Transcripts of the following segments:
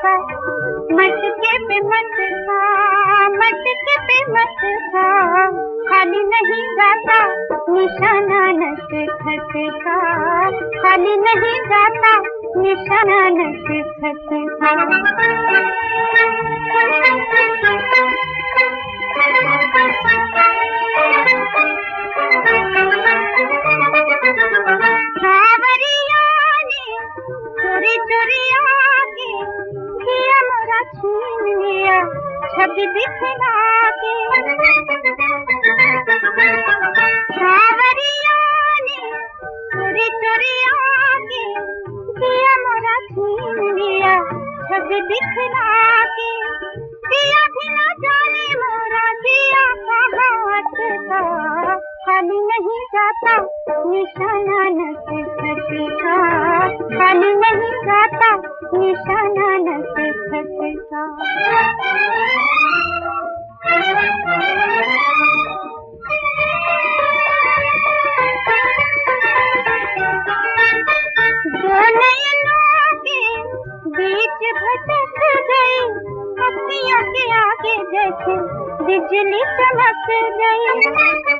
खा, मटके पे मत खा, मटके पे मत खा, खाली नहीं जाता निशाना नस खटका, खाली नहीं जाता निशाना नस खटका। चोरी चोरी आके किया मोरा छीन लिया, छवि दिखला के सावरिया ने चोरी चोरी आके किया मोरा छीन लिया, छवि दिखला के दिया भी ना जाने मोरा दिया कहाँ अटका, खाली नहीं जाता निशाना नस खटका, खाली नहीं जाता निशाना नस खटका। दो नयनों के बीच भटक गई, अखियों के आगे जैसे बिजली चमक गई।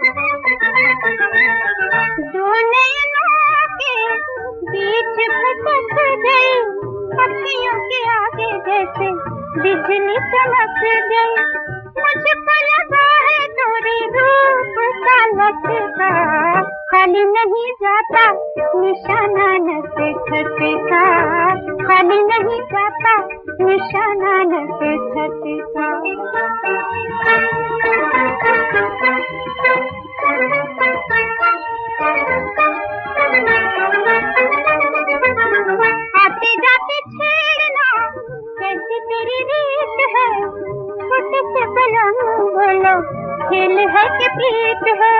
दो नयनों के बीच भटक गई, अखियों के आगे जैसे बिजली चमक गई। मुझको लगा है तोरी रूप का लटका, खाली नहीं जाता निशाना नस खटका, खाली नहीं जाता निशाना नस खटका। आते जाते छेड़ना कैसी तेरी रीत है, छोटे से पलंग बोलो खेल है कि प्रीत है।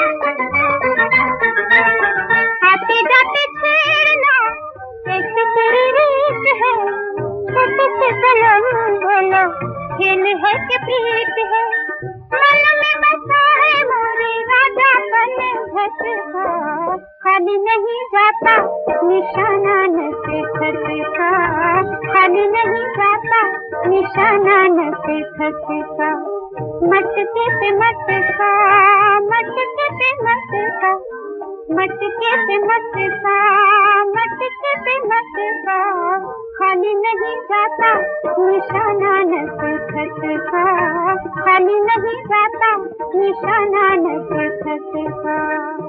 आते जाते छेड़ना कैसी तेरी रीत है, छोटे से पलंग बोलो खेल है कि प्रीत है। मन में बसा है मोरे राजा बन झटका, खाली नहीं जाता निशाना नस खटका, खाली नहीं जाता निशाना नस खटका। मटके पे मत खा, मटके पे मत खा, मटके पे मत खा, मटके पे मत खा, खाली नहीं जाता निशाना नस खटका, खाली नहीं जाता निशाना नस खटका।